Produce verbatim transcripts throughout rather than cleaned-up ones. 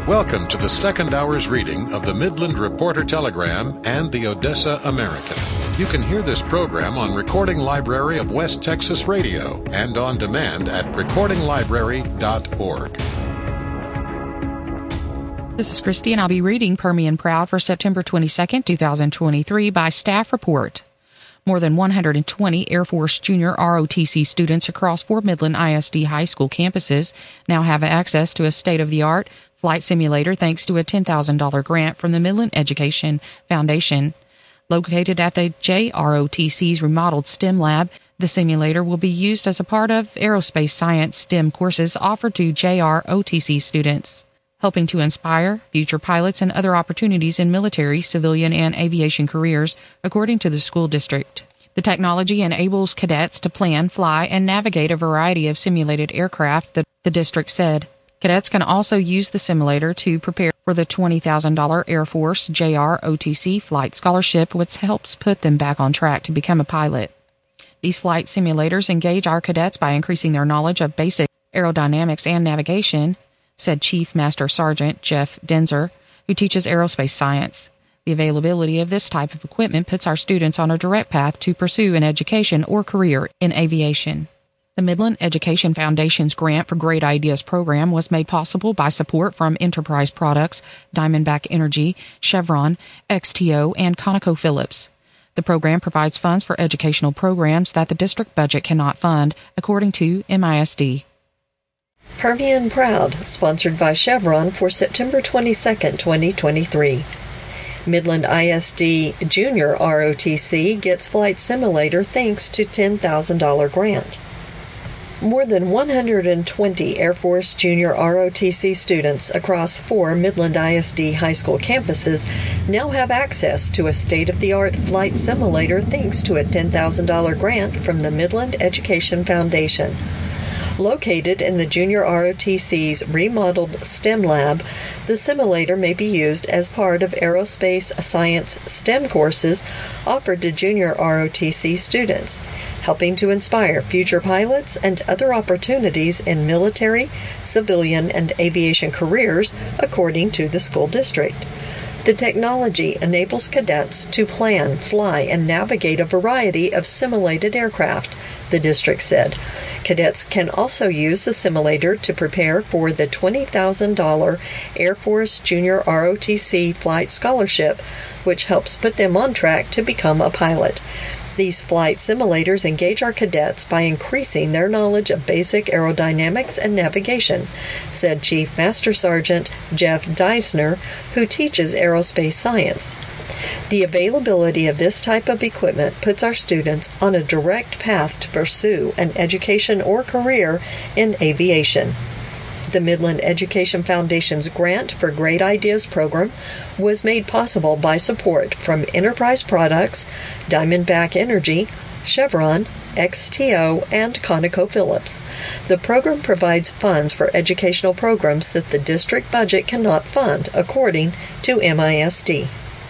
Welcome to the second hour's reading of the Midland Reporter Telegram and the Odessa American. You can hear this program on Recording Library of West Texas Radio and on demand at recording library dot org. This is Christy, and I'll be reading Permian Proud for September twenty-second, twenty twenty-three by Staff Report. More than one hundred twenty Air Force Junior R O T C students across four Midland I S D high school campuses now have access to a state-of-the-art flight simulator thanks to a ten thousand dollars grant from the Midland Education Foundation. Located at the J R O T C's remodeled STEM lab, the simulator will be used as a part of aerospace science STEM courses offered to J R O T C students, helping to inspire future pilots and other opportunities in military, civilian, and aviation careers, according to the school district. The technology enables cadets to plan, fly, and navigate a variety of simulated aircraft, the, the district said. Cadets can also use the simulator to prepare for the twenty thousand dollars Air Force J R O T C flight scholarship, which helps put them back on track to become a pilot. These flight simulators engage our cadets by increasing their knowledge of basic aerodynamics and navigation, said Chief Master Sergeant Jeff Denzer, who teaches aerospace science. The availability of this type of equipment puts our students on a direct path to pursue an education or career in aviation. The Midland Education Foundation's Grant for Great Ideas program was made possible by support from Enterprise Products, Diamondback Energy, Chevron, X T O, and ConocoPhillips. The program provides funds for educational programs that the district budget cannot fund, according to M I S D. Permian Proud, sponsored by Chevron for September twenty-second, twenty twenty-three. Midland I S D Junior R O T C gets flight simulator thanks to ten thousand dollars grant. More than one hundred twenty Air Force Junior R O T C students across four Midland I S D high school campuses now have access to a state-of-the-art flight simulator thanks to a ten thousand dollars grant from the Midland Education Foundation. Located in the Junior R O T C's remodeled STEM lab, the simulator may be used as part of aerospace science STEM courses offered to Junior R O T C students, helping to inspire future pilots and other opportunities in military, civilian, and aviation careers, according to the school district. The technology enables cadets to plan, fly, and navigate a variety of simulated aircraft, the district said. Cadets can also use the simulator to prepare for the twenty thousand dollars Air Force Junior R O T C flight scholarship, which helps put them on track to become a pilot. These flight simulators engage our cadets by increasing their knowledge of basic aerodynamics and navigation, said Chief Master Sergeant Jeff Deisner, who teaches aerospace science. The availability of this type of equipment puts our students on a direct path to pursue an education or career in aviation. The Midland Education Foundation's Grant for Great Ideas program was made possible by support from Enterprise Products, Diamondback Energy, Chevron, X T O, and ConocoPhillips. The program provides funds for educational programs that the district budget cannot fund, according to M I S D.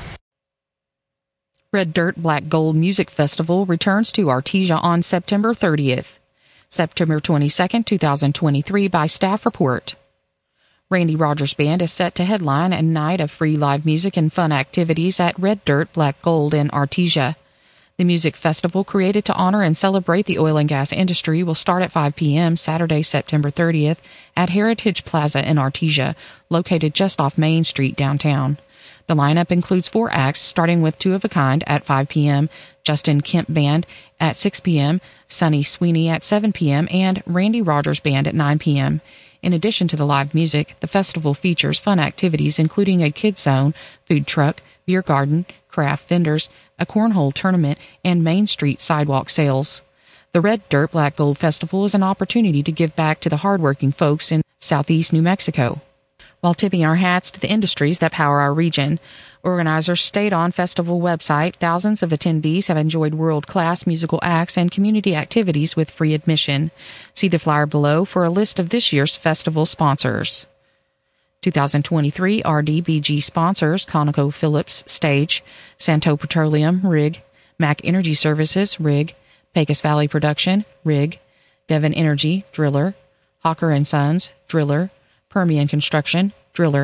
Red Dirt Black Gold Music Festival returns to Artesia on September thirtieth. September twenty-second, twenty twenty-three by Staff Report. Randy Rogers Band is set to headline a night of free live music and fun activities at Red Dirt Black Gold in Artesia. The music festival, created to honor and celebrate the oil and gas industry, will start at five p.m. Saturday, September thirtieth at Heritage Plaza in Artesia, located just off Main Street downtown. The lineup includes four acts, starting with Two of a Kind at five p.m., Justin Kemp Band at six p.m., Sonny Sweeney at seven p.m., and Randy Rogers Band at nine p.m. In addition to the live music, the festival features fun activities including a kids zone, food truck, beer garden, craft vendors, a cornhole tournament, and Main Street sidewalk sales. The Red Dirt Black Gold Festival is an opportunity to give back to the hardworking folks in southeast New Mexico, while tipping our hats to the industries that power our region. Organizers state on festival website, thousands of attendees have enjoyed world-class musical acts and community activities with free admission. See the flyer below for a list of this year's festival sponsors. twenty twenty-three R D B G sponsors: ConocoPhillips Stage, Santo Petroleum Rig, Mac Energy Services Rig, Pecos Valley Production Rig, Devon Energy Driller, Hawker and Sons Driller, Permian Construction Driller,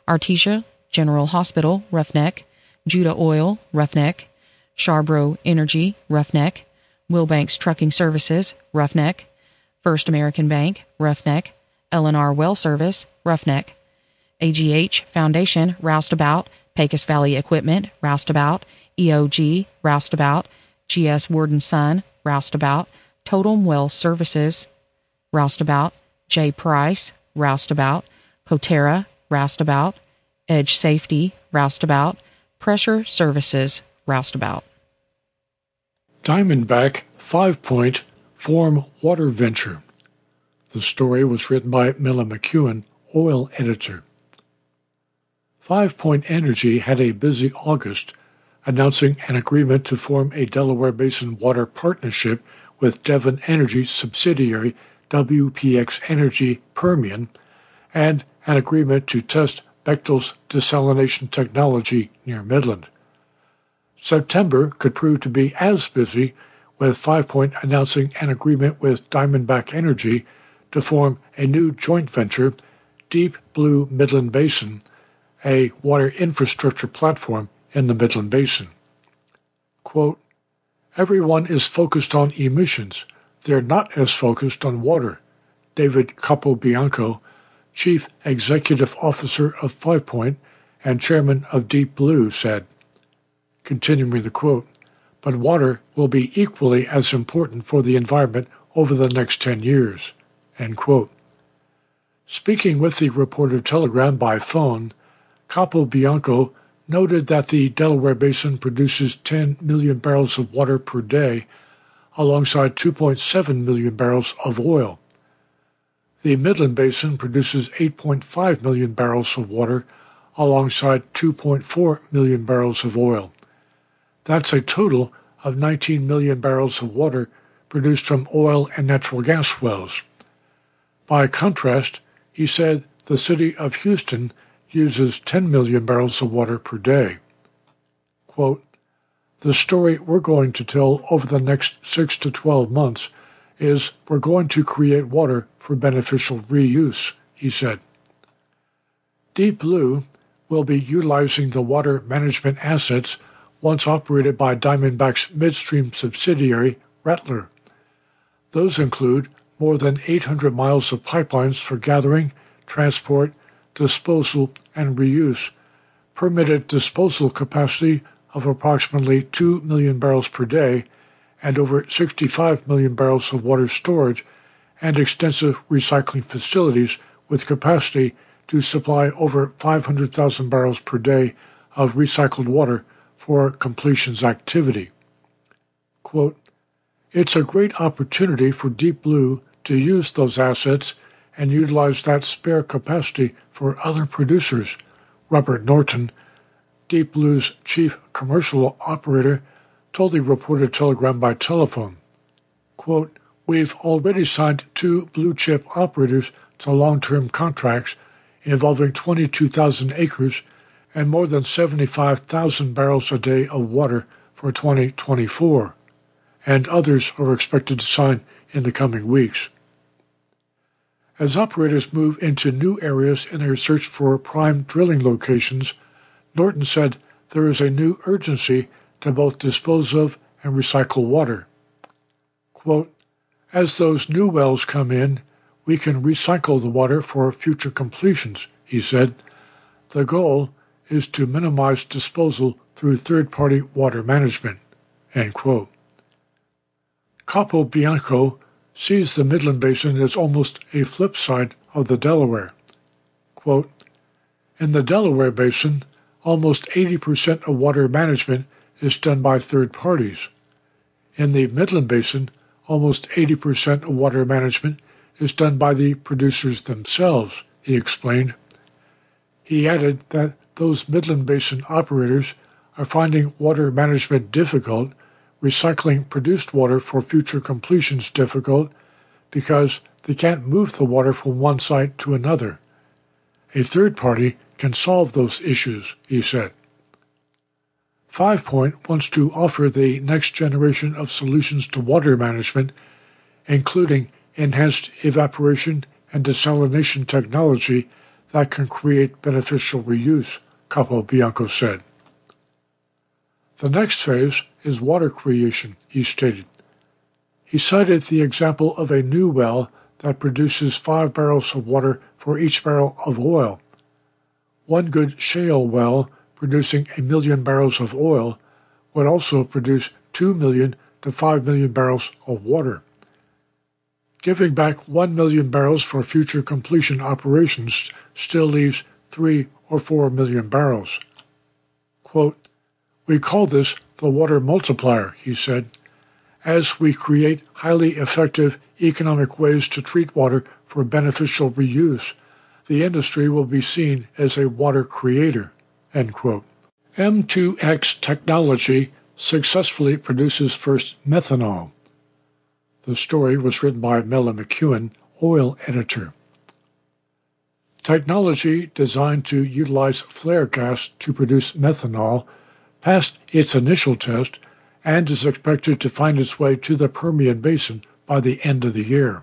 Artesia General Hospital, Roughneck, Judah Oil, Roughneck, Charbrough Energy, Roughneck, Wilbanks Trucking Services, Roughneck, First American Bank, Roughneck, L and R Well Service, Roughneck, A G H Foundation, Roustabout, Pecos Valley Equipment, Roustabout, E O G, Roustabout, G S Warden Son, Roustabout, Totem Well Services, Roustabout, J. Price, Roustabout, Coterra, Roustabout, Edge Safety, Roustabout, Pressure Services, Roustabout. Diamondback Five Point form water venture. The story was written by Milla McEwen, oil editor. Five Point Energy had a busy August, announcing an agreement to form a Delaware Basin water partnership with Devon Energy subsidiary W P X Energy Permian, and an agreement to test Bechtel's desalination technology near Midland. September could prove to be as busy, with Five Point announcing an agreement with Diamondback Energy to form a new joint venture, Deep Blue Midland Basin, a water infrastructure platform in the Midland Basin. Quote, "Everyone is focused on emissions. They're not as focused on water," David Capobianco, Chief Executive Officer of Five Point and Chairman of Deep Blue, said. Continuing the quote, "But water will be equally as important for the environment over the next ten years." End quote. Speaking with the Reporter-Telegram by phone, Capobianco noted that the Delaware Basin produces ten million barrels of water per day, alongside two point seven million barrels of oil. The Midland Basin produces eight point five million barrels of water, alongside two point four million barrels of oil. That's a total of nineteen million barrels of water produced from oil and natural gas wells. By contrast, he said the city of Houston uses ten million barrels of water per day. Quote, "The story we're going to tell over the next six to twelve months is we're going to create water for beneficial reuse," he said. Deep Blue will be utilizing the water management assets once operated by Diamondback's midstream subsidiary, Rattler. Those include more than eight hundred miles of pipelines for gathering, transport, disposal, and reuse, permitted disposal capacity of approximately two million barrels per day, and over sixty-five million barrels of water storage, and extensive recycling facilities with capacity to supply over five hundred thousand barrels per day of recycled water for completions activity. Quote, "It's a great opportunity for Deep Blue to use those assets and utilize that spare capacity for other producers," Robert Norton, Deep Blue's chief commercial operator, told the Reporter-Telegram by telephone. Quote, "We've already signed two blue-chip operators to long-term contracts involving twenty-two thousand acres and more than seventy-five thousand barrels a day of water for twenty twenty-four, and others are expected to sign in the coming weeks." As operators move into new areas in their search for prime drilling locations, Norton said there is a new urgency to both dispose of and recycle water. Quote, "As those new wells come in, we can recycle the water for future completions," he said. "The goal is to minimize disposal through third-party water management." End quote. Capobianco sees the Midland Basin as almost a flip side of the Delaware. Quote, "In the Delaware Basin, almost eighty percent of water management is done by third parties. In the Midland Basin, almost eighty percent of water management is done by the producers themselves," he explained. He added that those Midland Basin operators are finding water management difficult, recycling produced water for future completions difficult, because they can't move the water from one site to another. A third party can solve those issues, he said. Five Point wants to offer the next generation of solutions to water management, including enhanced evaporation and desalination technology that can create beneficial reuse, Capobianco said. The next phase is water creation, he stated. He cited the example of a new well that produces five barrels of water for each barrel of oil. One good shale well producing a million barrels of oil would also produce two million to five million barrels of water. Giving back one million barrels for future completion operations still leaves three or four million barrels. Quote, "We call this the water multiplier," he said. As we create highly effective economic ways to treat water for beneficial reuse, the industry will be seen as a water creator. End quote. M two X technology successfully produces first methanol. The story was written by Mela McEwen, oil editor. Technology designed to utilize flare gas to produce methanol passed its initial test and is expected to find its way to the Permian Basin by the end of the year.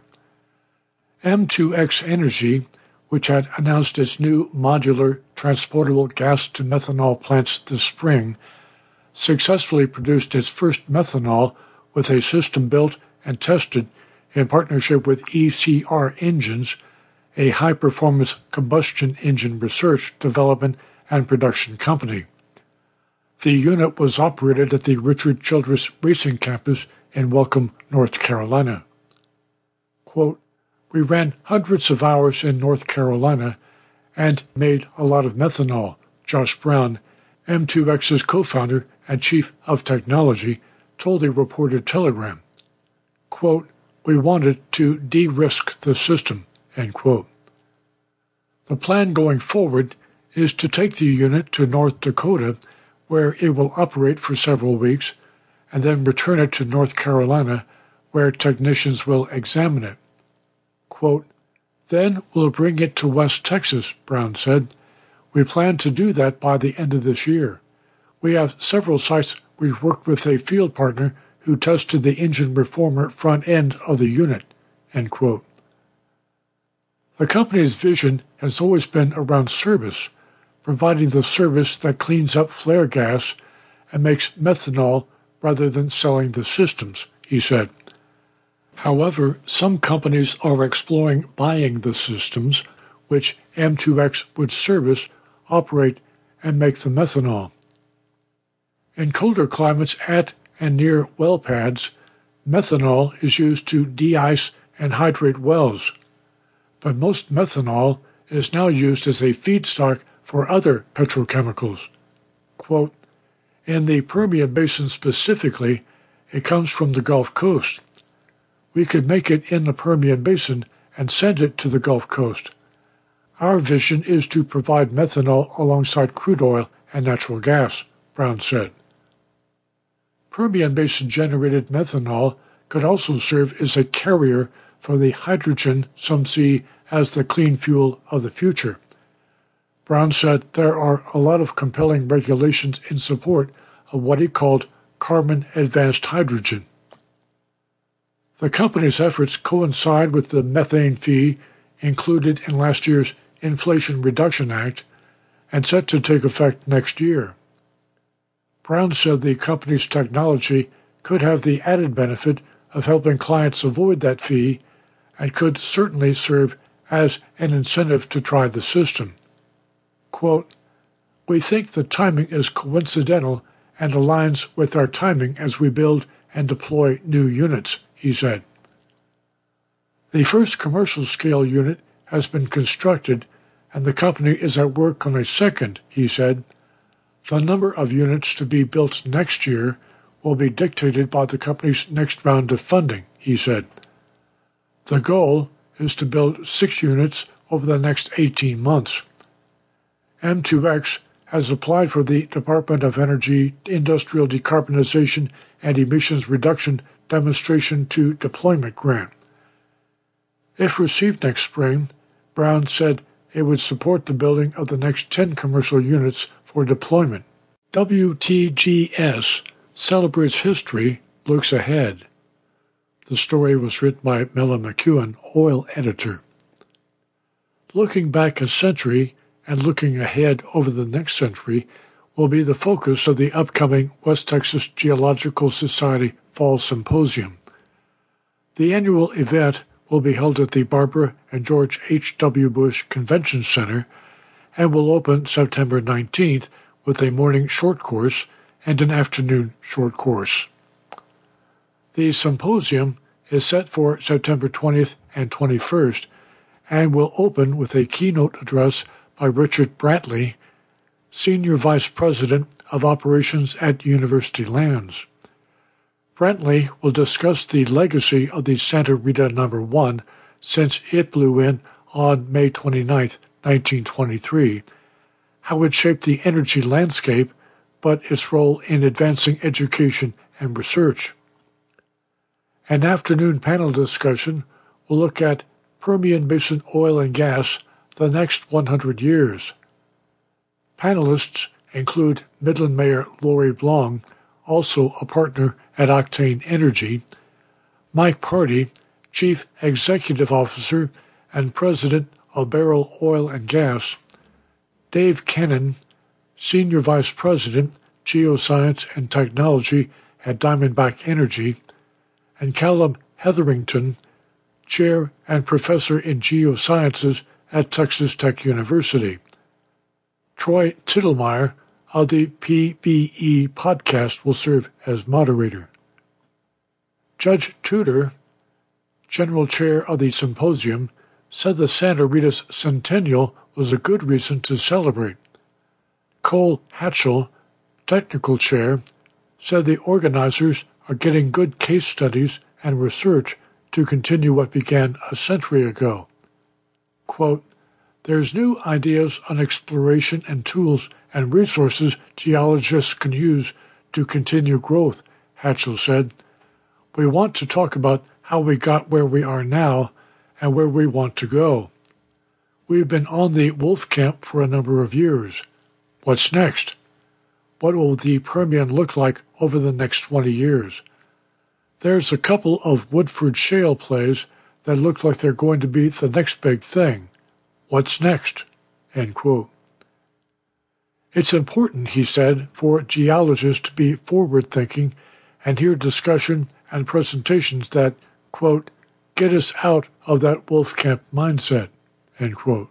M two X Energy, which had announced its new modular transportable gas-to-methanol plants this spring, successfully produced its first methanol with a system built and tested in partnership with E C R Engines, a high-performance combustion engine research, development, and production company. The unit was operated at the Richard Childress Racing Campus in Welcome, North Carolina. Quote, "We ran hundreds of hours in North Carolina and made a lot of methanol," Josh Brown, M two X's co-founder and chief of technology, told a reported Telegram. Quote, "We wanted to de-risk the system," end quote. The plan going forward is to take the unit to North Dakota, where it will operate for several weeks, and then return it to North Carolina, where technicians will examine it. Quote, "Then we'll bring it to West Texas," Brown said. "We plan to do that by the end of this year. We have several sites we've worked with a field partner who tested the engine reformer front end of the unit," end quote. The company's vision has always been around service, providing the service that cleans up flare gas and makes methanol rather than selling the systems, he said. However, some companies are exploring buying the systems, which M two X would service, operate, and make the methanol. In colder climates at and near well pads, methanol is used to de-ice and hydrate wells. But most methanol is now used as a feedstock for other petrochemicals. Quote, "In the Permian Basin specifically, it comes from the Gulf Coast. We could make it in the Permian Basin and send it to the Gulf Coast. Our vision is to provide methanol alongside crude oil and natural gas," Brown said. Permian Basin-generated methanol could also serve as a carrier for the hydrogen some see as the clean fuel of the future. Brown said there are a lot of compelling regulations in support of what he called carbon-advanced hydrogen. The company's efforts coincide with the methane fee included in last year's Inflation Reduction Act and set to take effect next year. Brown said the company's technology could have the added benefit of helping clients avoid that fee and could certainly serve as an incentive to try the system. Quote, "We think the timing is coincidental and aligns with our timing as we build and deploy new units," he said. The first commercial-scale unit has been constructed, and the company is at work on a second, he said. The number of units to be built next year will be dictated by the company's next round of funding, he said. The goal is to build six units over the next eighteen months. M two X has applied for the Department of Energy Industrial Decarbonization and Emissions Reduction Demonstration to Deployment Grant. If received next spring, Brown said it would support the building of the next ten commercial units for deployment. W T G S celebrates history, looks ahead. The story was written by Mela McEwen, oil editor. Looking back a century and looking ahead over the next century will be the focus of the upcoming West Texas Geological Society Fall Symposium. The annual event will be held at the Barbara and George H W. Bush Convention Center and will open September nineteenth with a morning short course and an afternoon short course. The symposium is set for September twentieth and twenty-first and will open with a keynote address by Richard Brantley, Senior Vice President of Operations at University Lands. Brantley will discuss the legacy of the Santa Rita Number One since it blew in on May twenty-ninth, nineteen twenty-three, how it shaped the energy landscape, but its role in advancing education and research. An afternoon panel discussion will look at Permian Basin oil and gas, the next one hundred years. Panelists include Midland Mayor Lori Blong, also a partner at Octane Energy, Mike Pardee, Chief Executive Officer and President of Beryl Oil and Gas, Dave Kennan, Senior Vice President, Geoscience and Technology at Diamondback Energy, and Callum Hetherington, Chair and Professor in Geosciences at Texas Tech University. Troy Tittlemeyer of the P B E podcast will serve as moderator. Judge Tudor, General Chair of the symposium, said the Santa Rita's centennial was a good reason to celebrate. Cole Hatchell, Technical Chair, said the organizers are getting good case studies and research to continue what began a century ago. Quote, "There's new ideas on exploration and tools and resources geologists can use to continue growth," Hatchell said. "We want to talk about how we got where we are now and where we want to go. We've been on the wolf camp for a number of years. What's next? What will the Permian look like over the next twenty years? There's a couple of Woodford Shale plays that look like they're going to be the next big thing. What's next?" End quote. It's important, he said, for geologists to be forward-thinking and hear discussion and presentations that, quote, "get us out of that wolf camp mindset," end quote.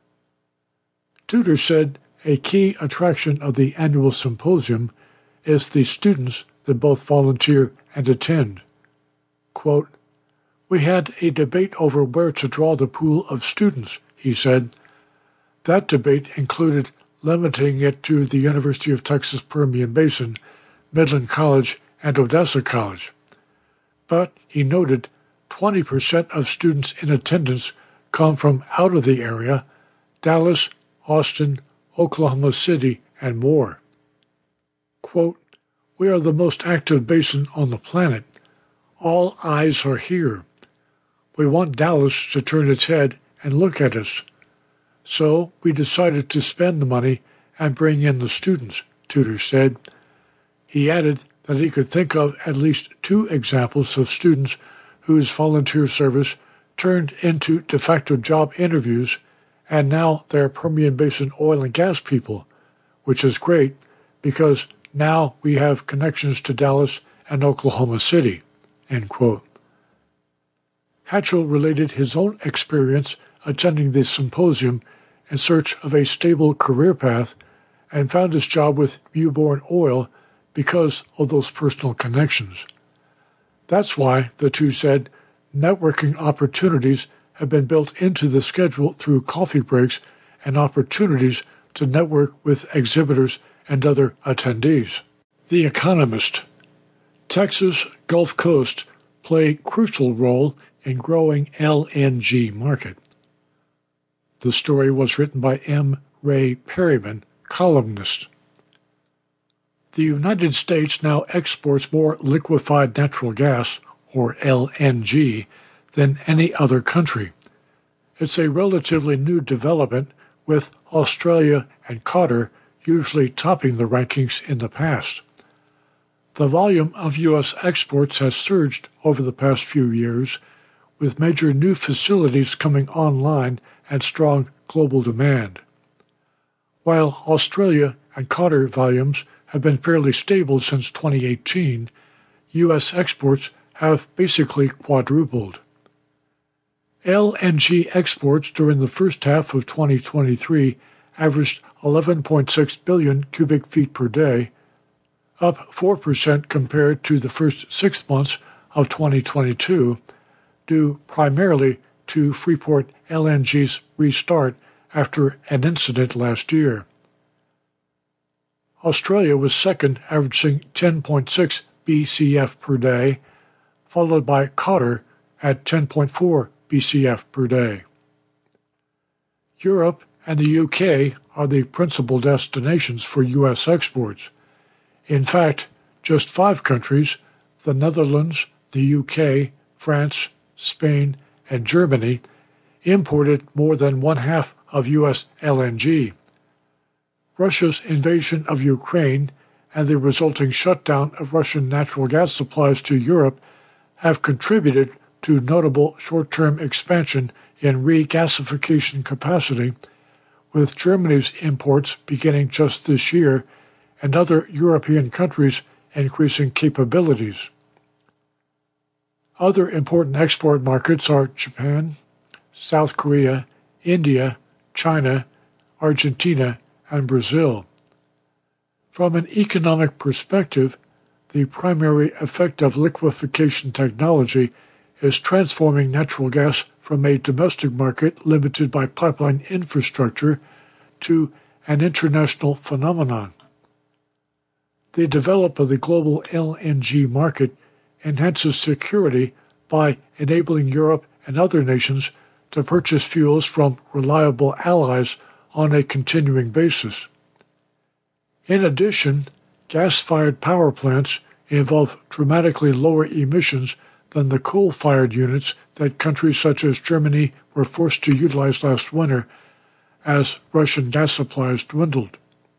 Tudor said a key attraction of the annual symposium is the students that both volunteer and attend. Quote, "We had a debate over where to draw the pool of students," he said. That debate included limiting it to the University of Texas Permian Basin, Midland College, and Odessa College. But, he noted, twenty percent of students in attendance come from out of the area, Dallas, Austin, Oklahoma City, and more. Quote, "We are the most active basin on the planet. All eyes are here. We want Dallas to turn its head and look at us. So we decided to spend the money and bring in the students," Tudor said. He added that he could think of at least two examples of students whose volunteer service turned into de facto job interviews, and now they're Permian Basin oil and gas people, which is great because now we have connections to Dallas and Oklahoma City, end quote. Hatchell related his own experience attending the symposium in search of a stable career path and found his job with Mewbourne Oil because of those personal connections. That's why, the two said, networking opportunities have been built into the schedule through coffee breaks and opportunities to network with exhibitors and other attendees. The Economist. Texas Gulf Coast play crucial role in growing L N G market. The story was written by M. Ray Perryman, columnist. The United States now exports more liquefied natural gas, or L N G, than any other country. It's a relatively new development, with Australia and Qatar usually topping the rankings in the past. The volume of U S exports has surged over the past few years, with major new facilities coming online and strong global demand. While Australia and Qatar volumes have been fairly stable since twenty eighteen, U S exports have basically quadrupled. L N G exports during the first half of twenty twenty-three averaged eleven point six billion cubic feet per day, up four percent compared to the first six months of twenty twenty-two, due primarily to Freeport L N G's restart after an incident last year. Australia was second, averaging ten point six B C F per day, followed by Qatar at ten point four B C F per day. Europe and the U K are the principal destinations for U S exports. In fact, just five countries, the Netherlands, the U K, France, Spain, and Germany, imported more than one-half of U S L N G. Russia's invasion of Ukraine and the resulting shutdown of Russian natural gas supplies to Europe have contributed to notable short-term expansion in regasification capacity, with Germany's imports beginning just this year and other European countries increasing capabilities. Other important export markets are Japan, South Korea, India, China, Argentina, and Brazil. From an economic perspective, the primary effect of liquefaction technology is transforming natural gas from a domestic market limited by pipeline infrastructure to an international phenomenon. The development of the global L N G market enhances security by enabling Europe and other nations to purchase fuels from reliable allies on a continuing basis. In addition, gas-fired power plants involve dramatically lower emissions than the coal-fired units that countries such as Germany were forced to utilize last winter as Russian gas supplies dwindled.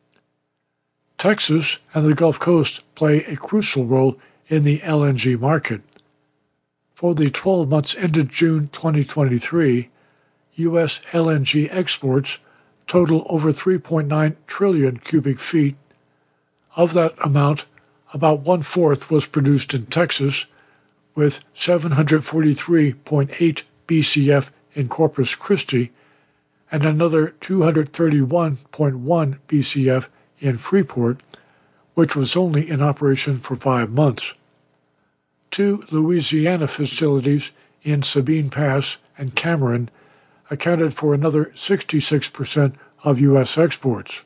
Texas and the Gulf Coast play a crucial role in the L N G market. For the twelve months ended June twenty twenty-three, U S L N G exports total over three point nine trillion cubic feet. Of that amount, about one-fourth was produced in Texas, with seven hundred forty-three point eight B C F in Corpus Christi and another two hundred thirty-one point one B C F in Freeport, which was only in operation for five months. Two Louisiana facilities in Sabine Pass and Cameron accounted for another sixty-six percent of U S exports.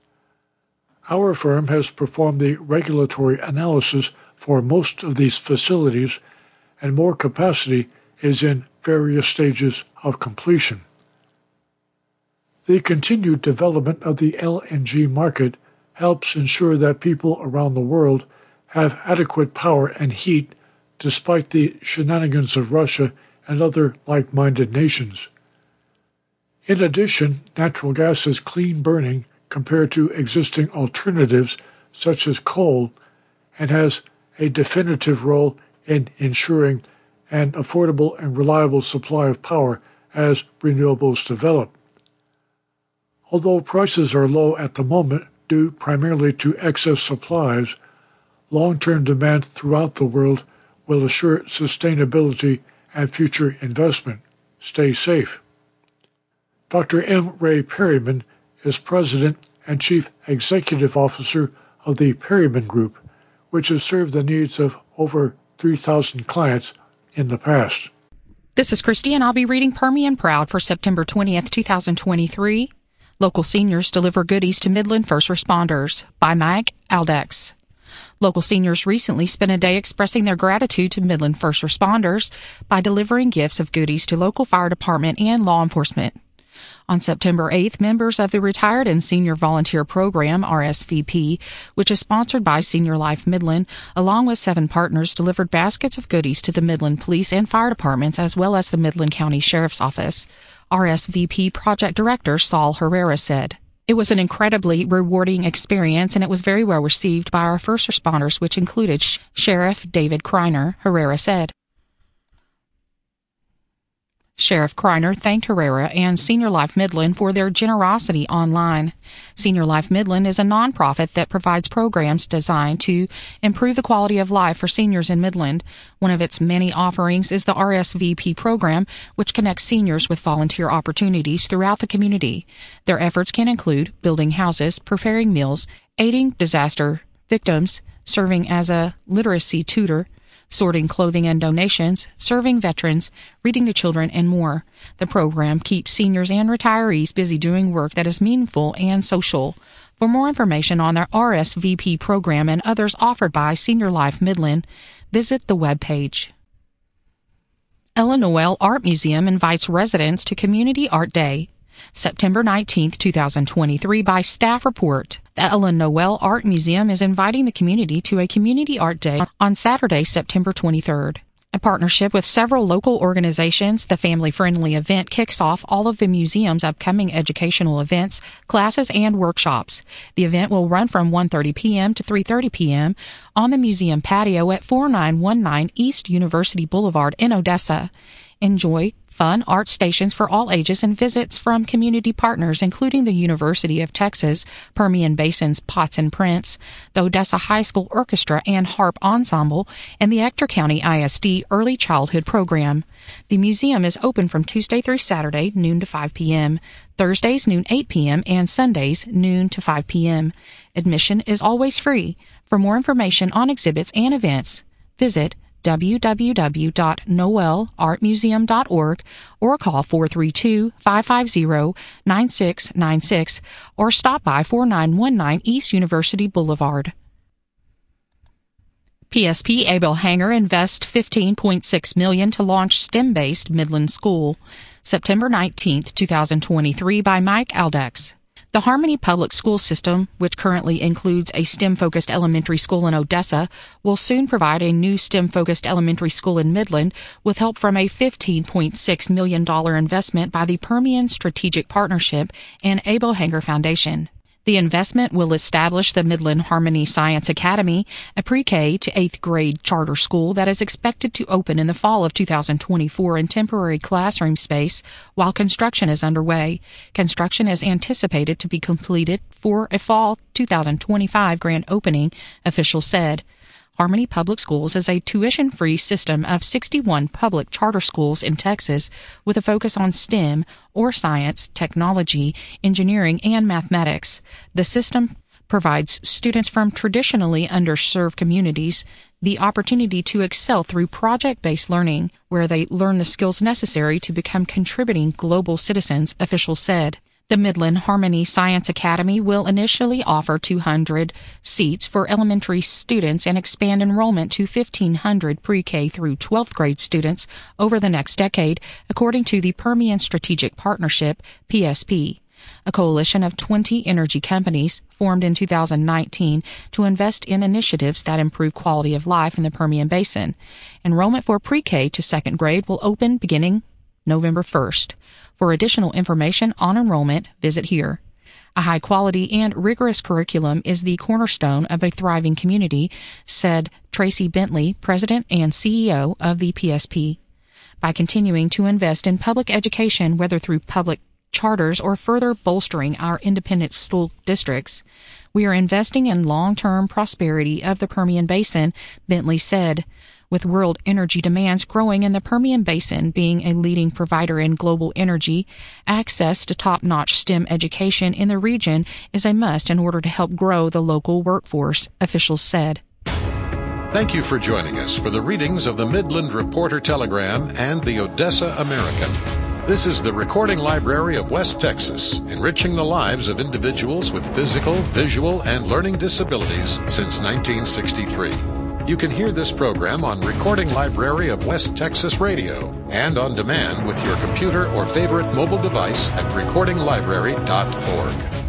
Our firm has performed the regulatory analysis for most of these facilities, and more capacity is in various stages of completion. The continued development of the L N G market helps ensure that people around the world have adequate power and heat despite the shenanigans of Russia and other like-minded nations. In addition, natural gas is clean burning compared to existing alternatives such as coal and has a definitive role in ensuring an affordable and reliable supply of power as renewables develop. Although prices are low at the moment due primarily to excess supplies, long-term demand throughout the world will assure sustainability and future investment. Stay safe. Doctor M. Ray Perryman is President and Chief Executive Officer of the Perryman Group, which has served the needs of over three thousand clients in the past. This is Christy, and I'll be reading Permian Proud for September twentieth, twenty twenty-three. Local seniors deliver goodies to Midland first responders by Mike Aldex. Local seniors recently spent a day expressing their gratitude to Midland first responders by delivering gifts of goodies to local fire department and law enforcement. On September eighth, members of the Retired and Senior Volunteer Program, R S V P, which is sponsored by Senior Life Midland, along with seven partners, delivered baskets of goodies to the Midland Police and Fire Departments as well as the Midland County Sheriff's Office. R S V P Project Director Saul Herrera said, "It was an incredibly rewarding experience, and it was very well received by our first responders, which included Sheriff David Kreiner," Herrera said. Sheriff Kreiner thanked Herrera and Senior Life Midland for their generosity online. Senior Life Midland is a nonprofit that provides programs designed to improve the quality of life for seniors in Midland. One of its many offerings is the R S V P program, which connects seniors with volunteer opportunities throughout the community. Their efforts can include building houses, preparing meals, aiding disaster victims, serving as a literacy tutor, sorting clothing and donations, serving veterans, reading to children, and more. The program keeps seniors and retirees busy doing work that is meaningful and social. For more information on their R S V P program and others offered by Senior Life Midland, visit the webpage. Ella Noel Art Museum invites residents to Community Art Day, September nineteenth, two thousand twenty-three, by staff report. The Ella Noel Art Museum is inviting the community to a Community Art Day on Saturday, September twenty-third. A partnership with several local organizations, the family-friendly event kicks off all of the museum's upcoming educational events, classes, and workshops. The event will run from one thirty p.m. to three thirty p.m. on the museum patio at forty-nine nineteen East University Boulevard in Odessa. Enjoy fun art stations for all ages and visits from community partners, including the University of Texas, Permian Basin's Pots and Prints, the Odessa High School Orchestra and Harp Ensemble, and the Ector County I S D Early Childhood Program. The museum is open from Tuesday through Saturday, noon to five p.m., Thursdays, noon eight p.m., and Sundays, noon to five p.m. Admission is always free. For more information on exhibits and events, visit w w w dot noel art museum dot org or call four three two, five five zero, nine six nine six or stop by forty-nine nineteen East University Boulevard. P S P Abel Hanger invests fifteen point six million dollars to launch STEM-based Midland School, September nineteenth, two thousand twenty-three, by Mike Aldex. The Harmony Public School System, which currently includes a STEM-focused elementary school in Odessa, will soon provide a new STEM-focused elementary school in Midland with help from a fifteen point six million dollars investment by the Permian Strategic Partnership and Abel Hanger Foundation. The investment will establish the Midland Harmony Science Academy, a pre-K to eighth grade charter school that is expected to open in the fall of two thousand twenty-four in temporary classroom space while construction is underway. Construction is anticipated to be completed for a fall two thousand twenty-five grand opening, officials said. Harmony Public Schools is a tuition-free system of sixty-one public charter schools in Texas with a focus on STEM, or science, technology, engineering, and mathematics. The system provides students from traditionally underserved communities the opportunity to excel through project-based learning, where they learn the skills necessary to become contributing global citizens, officials said. The Midland Harmony Science Academy will initially offer two hundred seats for elementary students and expand enrollment to fifteen hundred pre-K through twelfth grade students over the next decade, according to the Permian Strategic Partnership, P S P, a coalition of twenty energy companies formed in two thousand nineteen to invest in initiatives that improve quality of life in the Permian Basin. Enrollment for pre-K to second grade will open beginning November first. For additional information on enrollment, visit here. A high-quality and rigorous curriculum is the cornerstone of a thriving community, said Tracy Bentley, president and C E O of the P S P. By continuing to invest in public education, whether through public charters or further bolstering our independent school districts, we are investing in long-term prosperity of the Permian Basin, Bentley said. With world energy demands growing and the Permian Basin being a leading provider in global energy, access to top-notch STEM education in the region is a must in order to help grow the local workforce, officials said. Thank you for joining us for the readings of the Midland Reporter Telegram and the Odessa American. This is the Recording Library of West Texas, enriching the lives of individuals with physical, visual, and learning disabilities since nineteen sixty-three. You can hear this program on Recording Library of West Texas Radio and on demand with your computer or favorite mobile device at recording library dot org.